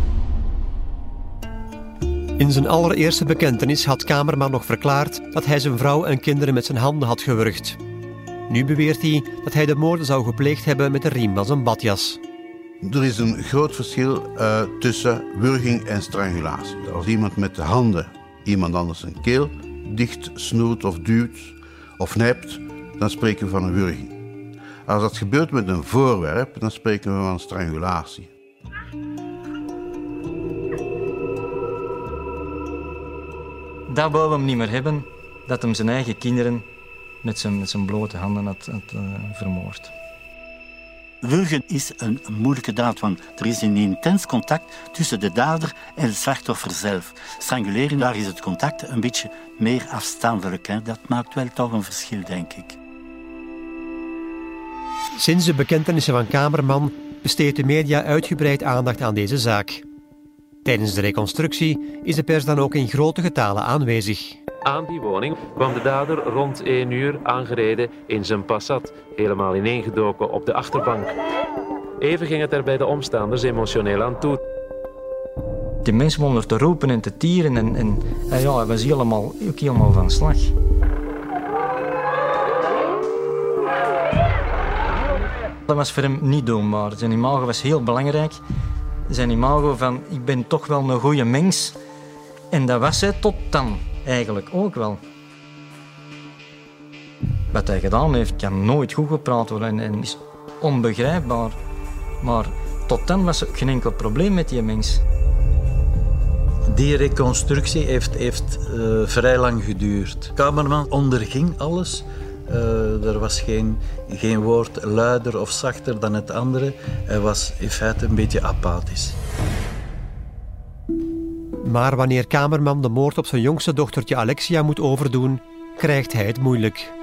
[SPEAKER 4] In zijn allereerste bekentenis had Kamerman nog verklaard dat hij zijn vrouw en kinderen met zijn handen had gewurgd. Nu beweert hij dat hij de moorden zou gepleegd hebben met de riem van zijn badjas.
[SPEAKER 11] Er is een groot verschil tussen wurging en strangulatie. Als iemand met de handen iemand anders zijn keel dicht snoert of duwt of knijpt, dan spreken we van een wurging. Als dat gebeurt met een voorwerp, dan spreken we van strangulatie.
[SPEAKER 7] Dat wou we hem niet meer hebben, dat hem zijn eigen kinderen met zijn blote handen had vermoord.
[SPEAKER 6] Wurgen is een moeilijke daad, want er is een intens contact tussen de dader en het slachtoffer zelf. Stranguleren, daar is het contact een beetje meer afstandelijk. Hè. Dat maakt wel toch een verschil, denk ik.
[SPEAKER 4] Sinds de bekentenissen van Kamerman besteedt de media uitgebreid aandacht aan deze zaak. Tijdens de reconstructie is de pers dan ook in grote getalen aanwezig.
[SPEAKER 15] Aan die woning kwam de dader rond 1 uur aangereden in zijn Passat, helemaal ineengedoken op de achterbank. Even ging het er bij de omstanders emotioneel aan toe.
[SPEAKER 7] Die mensen begonnen te roepen en te tieren en hij was ook helemaal van slag. Dat was voor hem niet doenbaar. Zijn imago was heel belangrijk. Zijn imago van, ik ben toch wel een goede mens. En dat was hij tot dan eigenlijk ook wel. Wat hij gedaan heeft, kan nooit goed gepraat worden en is onbegrijpbaar. Maar tot dan was er geen enkel probleem met die mens.
[SPEAKER 10] Die reconstructie heeft vrij lang geduurd. Kamerman onderging alles. Er was geen woord luider of zachter dan het andere. Hij was in feite een beetje apathisch.
[SPEAKER 4] Maar wanneer Kamerman de moord op zijn jongste dochtertje Alexia moet overdoen, krijgt hij het moeilijk.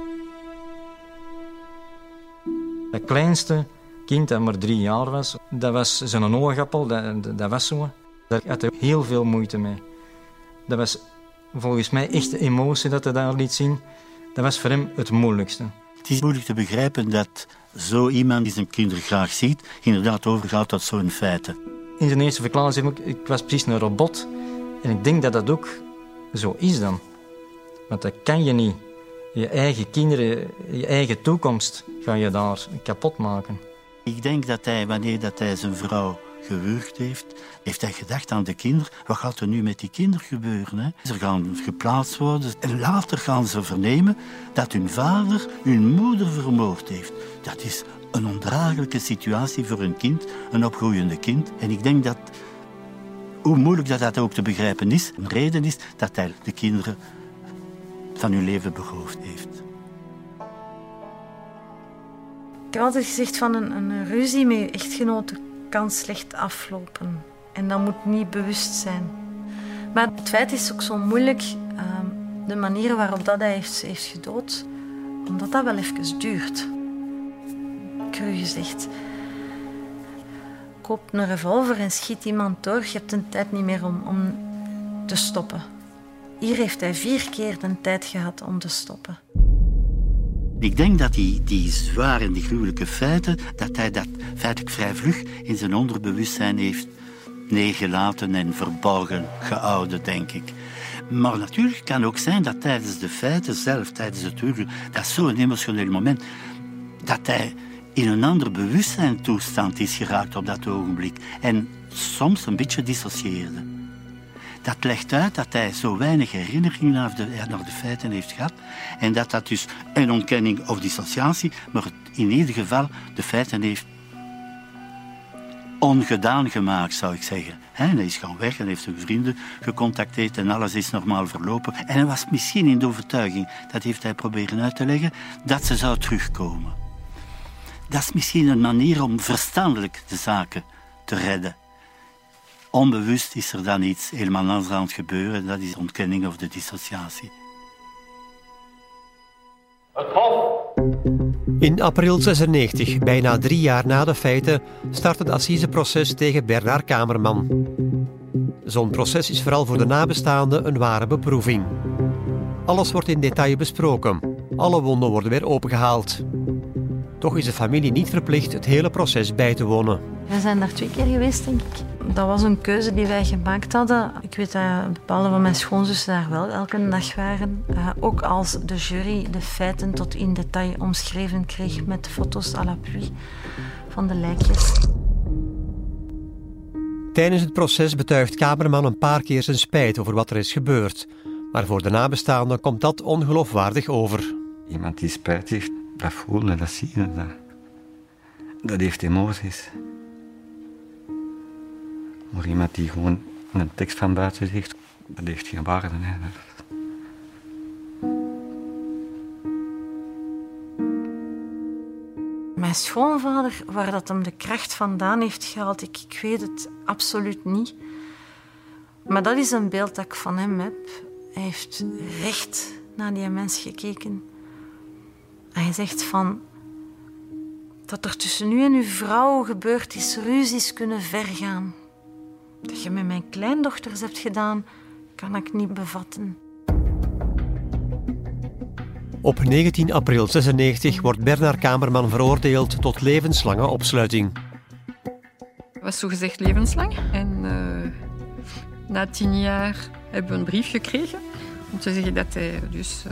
[SPEAKER 7] Het kleinste kind dat maar 3 jaar was, dat was zijn oogappel, dat was zo. Daar had hij heel veel moeite mee. Dat was volgens mij echt de emotie dat hij daar liet zien. Dat was voor hem het moeilijkste.
[SPEAKER 6] Het is moeilijk te begrijpen dat zo iemand die zijn kinderen graag ziet, inderdaad overgaat tot zo'n feiten.
[SPEAKER 7] In zijn eerste verklaring zei hij, ik was precies een robot. En ik denk dat dat ook zo is dan. Want dat kan je niet. Je eigen kinderen, je eigen toekomst, ga je daar kapot maken.
[SPEAKER 6] Ik denk dat hij, wanneer hij zijn vrouw gewurgd heeft hij gedacht aan de kinderen. Wat gaat er nu met die kinderen gebeuren? Hè? Ze gaan geplaatst worden en later gaan ze vernemen dat hun vader hun moeder vermoord heeft. Dat is een ondraaglijke situatie voor een kind, een opgroeiende kind. En ik denk dat, hoe moeilijk dat ook te begrijpen is, een reden is dat hij de kinderen van hun leven beroofd heeft.
[SPEAKER 1] Ik heb altijd gezegd van een ruzie met je echtgenote kan slecht aflopen. En dat moet niet bewust zijn. Maar het feit is ook zo moeilijk, de manier waarop dat hij heeft gedood, omdat dat wel even duurt. Cru gezegd. Koop een revolver en schiet iemand door. Je hebt de tijd niet meer om te stoppen. Hier heeft hij 4 keer de tijd gehad om te stoppen.
[SPEAKER 6] Ik denk dat die zware en die gruwelijke feiten, dat hij dat feitelijk vrij vlug in zijn onderbewustzijn heeft neergelaten en verborgen gehouden, denk ik. Maar natuurlijk kan ook zijn dat tijdens de feiten zelf, tijdens het huwelijk, dat is zo'n emotioneel moment, dat hij in een ander bewustzijntoestand is geraakt op dat ogenblik en soms een beetje dissocieerde. Dat legt uit dat hij zo weinig herinnering naar de feiten heeft gehad en dat dus een ontkenning of dissociatie, maar in ieder geval de feiten heeft ongedaan gemaakt, zou ik zeggen. Hij is gaan weg en heeft zijn vrienden gecontacteerd en alles is normaal verlopen. En hij was misschien in de overtuiging, dat heeft hij proberen uit te leggen, dat ze zou terugkomen. Dat is misschien een manier om verstandelijk de zaken te redden. Onbewust is er dan iets helemaal anders aan het gebeuren en dat is de ontkenning of de dissociatie.
[SPEAKER 4] In april 96, bijna 3 jaar na de feiten, start het assiseproces tegen Bernard Kamerman. Zo'n proces is vooral voor de nabestaanden een ware beproeving. Alles wordt in detail besproken. Alle wonden worden weer opengehaald. Toch is de familie niet verplicht het hele proces bij te wonen.
[SPEAKER 1] We zijn daar 2 keer geweest, denk ik. Dat was een keuze die wij gemaakt hadden. Ik weet dat bepaalde van mijn schoonzussen daar wel elke dag waren. Ook als de jury de feiten tot in detail omschreven kreeg met foto's à l'appui van de lijkjes.
[SPEAKER 4] Tijdens het proces betuigt Kamerman een paar keer zijn spijt over wat er is gebeurd. Maar voor de nabestaanden komt dat ongeloofwaardig over.
[SPEAKER 2] Iemand die spijt heeft, dat voelen, dat zien we. Dat heeft emoties. Maar iemand die gewoon een tekst van buiten zegt, dat heeft geen waarde. Hè.
[SPEAKER 1] Mijn schoonvader, waar dat hem de kracht vandaan heeft gehaald, ik weet het absoluut niet. Maar dat is een beeld dat ik van hem heb. Hij heeft recht naar die mens gekeken. Hij zegt van dat er tussen u en uw vrouw gebeurd is, ruzies kunnen vergaan. Dat je met mijn kleindochters hebt gedaan, kan ik niet bevatten.
[SPEAKER 4] Op 19 april 1996 wordt Bernard Kamerman veroordeeld tot levenslange opsluiting.
[SPEAKER 5] Het was zogezegd levenslang. En na 10 jaar hebben we een brief gekregen om te zeggen dat hij dus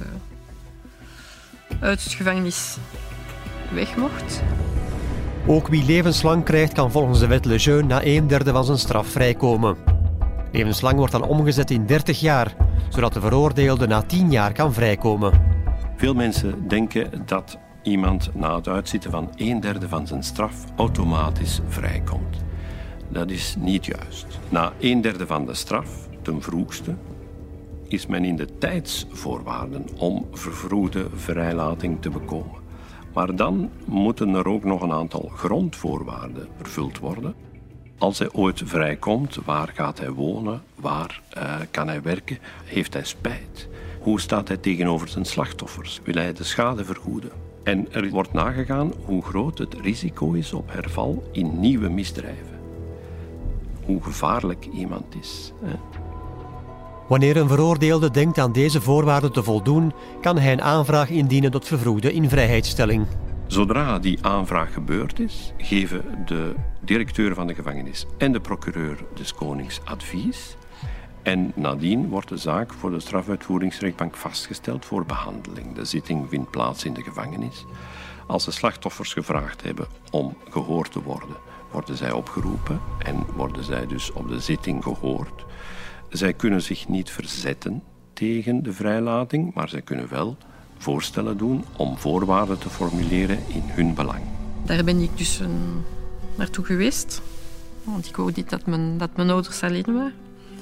[SPEAKER 5] uit de gevangenis weg mocht.
[SPEAKER 4] Ook wie levenslang krijgt kan volgens de wet Lejeune na 1/3 van zijn straf vrijkomen. Levenslang wordt dan omgezet in 30 jaar, zodat de veroordeelde na 10 jaar kan vrijkomen.
[SPEAKER 16] Veel mensen denken dat iemand na het uitzitten van 1/3 van zijn straf automatisch vrijkomt. Dat is niet juist. Na 1/3 van de straf, ten vroegste, is men in de tijdsvoorwaarden om vervroegde vrijlating te bekomen. Maar dan moeten er ook nog een aantal grondvoorwaarden vervuld worden. Als hij ooit vrijkomt, waar gaat hij wonen? Waar kan hij werken? Heeft hij spijt? Hoe staat hij tegenover zijn slachtoffers? Wil hij de schade vergoeden? En er wordt nagegaan hoe groot het risico is op herval in nieuwe misdrijven. Hoe gevaarlijk iemand is.
[SPEAKER 4] Wanneer een veroordeelde denkt aan deze voorwaarden te voldoen, kan hij een aanvraag indienen tot vervroegde invrijheidstelling.
[SPEAKER 16] Zodra die aanvraag gebeurd is, geven de directeur van de gevangenis en de procureur des Konings advies. En nadien wordt de zaak voor de strafuitvoeringsrechtbank vastgesteld voor behandeling. De zitting vindt plaats in de gevangenis. Als de slachtoffers gevraagd hebben om gehoord te worden, worden zij opgeroepen en worden zij dus op de zitting gehoord. Zij kunnen zich niet verzetten tegen de vrijlating, maar zij kunnen wel voorstellen doen om voorwaarden te formuleren in hun belang.
[SPEAKER 5] Daar ben ik dus naartoe geweest, want ik hoorde niet dat mijn ouders alleen waren.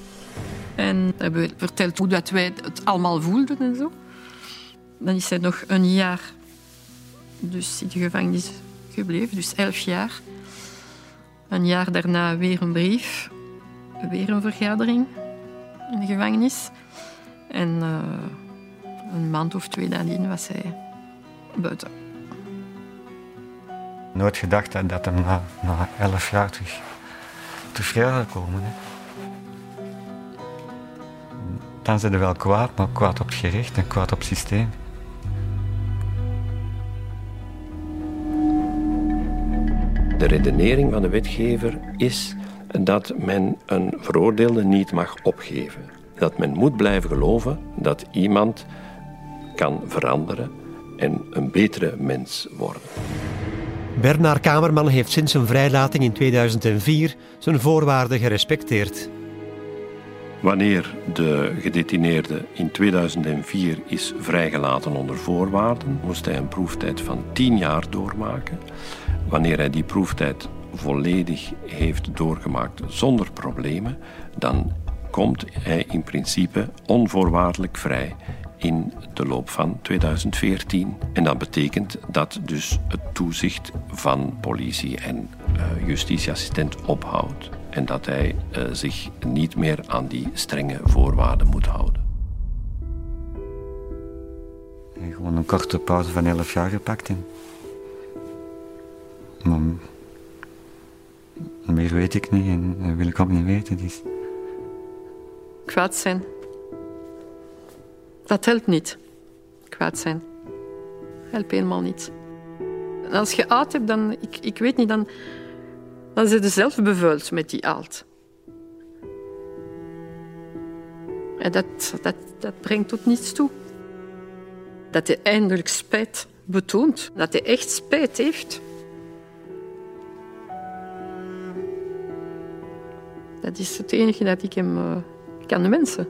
[SPEAKER 5] En hebben we verteld hoe dat wij het allemaal voelden en zo. Dan is hij nog 1 jaar dus in de gevangenis gebleven, dus 11 jaar. 1 jaar daarna weer een brief, weer een vergadering in de gevangenis. En een maand of 2 nadien was hij buiten.
[SPEAKER 2] Nooit gedacht dat hij na 11 jaar terug vrij zou komen. Hè. Dan zijn ze wel kwaad, maar kwaad op het gerecht en kwaad op het systeem.
[SPEAKER 16] De redenering van de wetgever is dat men een veroordeelde niet mag opgeven. Dat men moet blijven geloven dat iemand kan veranderen en een betere mens worden.
[SPEAKER 4] Bernard Kamerman heeft sinds zijn vrijlating in 2004 zijn voorwaarden gerespecteerd.
[SPEAKER 16] Wanneer de gedetineerde in 2004 is vrijgelaten onder voorwaarden, moest hij een proeftijd van 10 jaar doormaken. Wanneer hij die proeftijd volledig heeft doorgemaakt zonder problemen, dan komt hij in principe onvoorwaardelijk vrij in de loop van 2014. En dat betekent dat dus het toezicht van politie en justitieassistent ophoudt. En dat hij zich niet meer aan die strenge voorwaarden moet houden.
[SPEAKER 2] En gewoon een korte pauze van 11 jaar gepakt. Maar meer weet ik niet en wil ik ook niet weten. Dus.
[SPEAKER 5] Kwaad zijn. Dat helpt niet. Kwaad zijn. Helpt helemaal niet. En als je aalt hebt, dan... Ik weet niet, dan zit je zelf bevuild met die aalt. En dat brengt tot niets toe. Dat hij eindelijk spijt betoont. Dat hij echt spijt heeft. Dat is het enige dat ik hem kan wensen.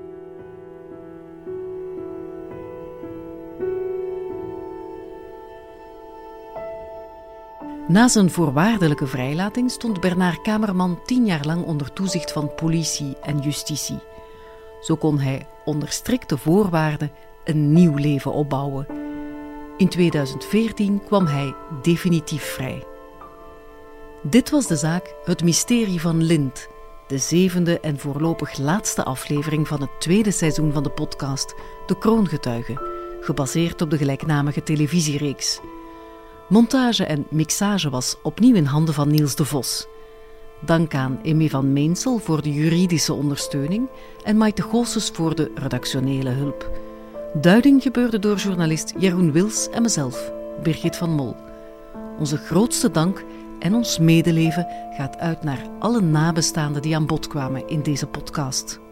[SPEAKER 3] Na zijn voorwaardelijke vrijlating stond Bernard Kamerman 10 jaar lang onder toezicht van politie en justitie. Zo kon hij onder strikte voorwaarden een nieuw leven opbouwen. In 2014 kwam hij definitief vrij. Dit was de zaak Het Mysterie van Lint, de 7e en voorlopig laatste aflevering van het 2e seizoen van de podcast De Kroongetuige, gebaseerd op de gelijknamige televisiereeks. Montage en mixage was opnieuw in handen van Niels de Vos. Dank aan Aimé van Meensel voor de juridische ondersteuning en Maite Goossens voor de redactionele hulp. Duiding gebeurde door journalist Jeroen Wils en mezelf, Birgit van Mol. Onze grootste dank en ons medeleven gaat uit naar alle nabestaanden die aan bod kwamen in deze podcast.